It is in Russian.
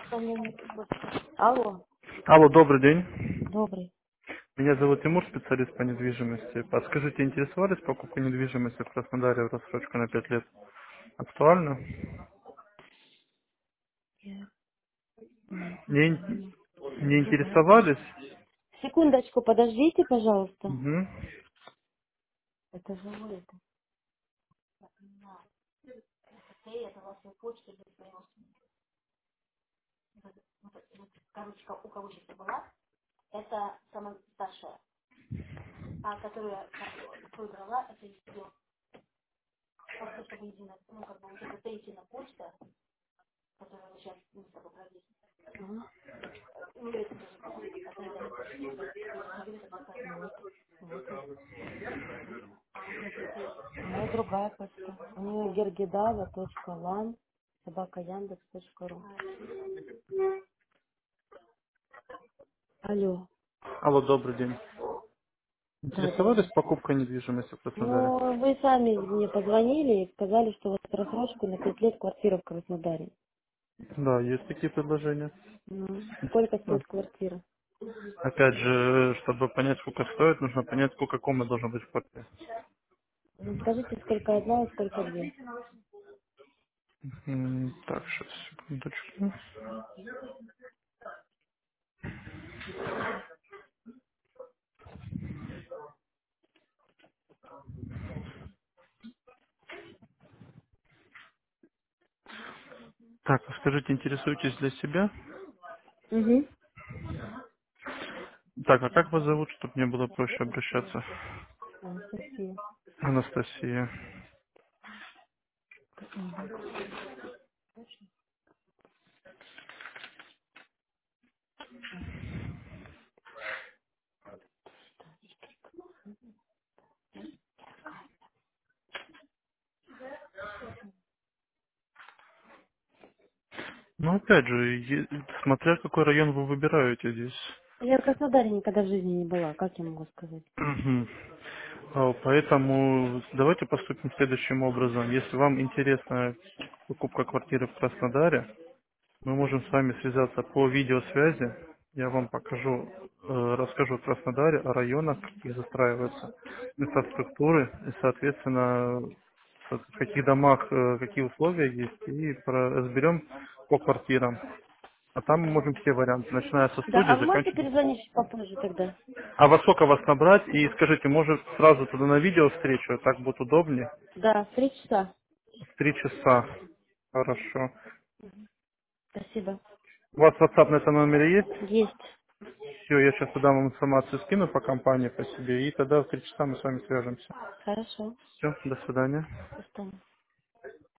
Алло, Алло, добрый день. добрый. Меня зовут Тимур, специалист по недвижимости. Подскажите, интересовались покупкой недвижимости в Краснодаре в рассрочку на 5 лет? Актуально? Нет, не Не, помню. не интересовались? Секундочку, подождите, пожалуйста. Угу. Это же вы, это. Это ваша почта для своего корочка у кого сейчас была. Это самая старшая. А которую брала, это ее. Просто чтобы единая, ну, как бы вот эта третья почта, которую вы сейчас мы с тобой провели. Ага. Ну, это тоже была. Это не эта почта. Я сейчас говорю, это какая. Вот она. У нее другая почта. У нее gergedava.lan собака.яндекс.ру. Алло. Алло, добрый день. Да, Интересовались добрый. покупкой недвижимости в Краснодаре? Ну, вы сами мне позвонили и сказали, что у вас рассрочку на 5 лет квартира в Краснодаре. Да, есть такие предложения. Ну, сколько Да. стоит квартира? Опять же, чтобы понять, сколько стоит, нужно понять, сколько комнат должно быть в квартире. Ну, скажите, сколько одна и сколько две. Так, сейчас, секундочку. Так, скажите, интересуетесь для себя? Угу. Так, а как вас зовут, чтобы мне было проще обращаться? Анастасия. Анастасия. Угу. Ну, опять же, смотря какой район вы выбираете здесь. Я в Краснодаре никогда в жизни не была, как я могу сказать? Мгм. Поэтому давайте поступим следующим образом. Если вам интересна покупка квартиры в Краснодаре, мы можем с вами связаться по видеосвязи. Я вам покажу, расскажу о Краснодаре, о районах, какие застраиваются инфраструктуры, и, соответственно, в каких домах какие условия есть, и разберем по квартирам. А там мы можем все варианты, начиная со Да, студии, а вы можете заканчивая. перезвонить чуть попозже тогда? А во сколько вас набрать? И скажите, может сразу туда на видео встречу, так будет удобнее? Да, в 3 часа. В 3 часа. Хорошо. Спасибо. У вас WhatsApp на этом номере есть? Есть. Все, я сейчас туда вам информацию скину по компании, по себе, и тогда в 3 часа мы с вами свяжемся. Хорошо. Все, до свидания. До свидания.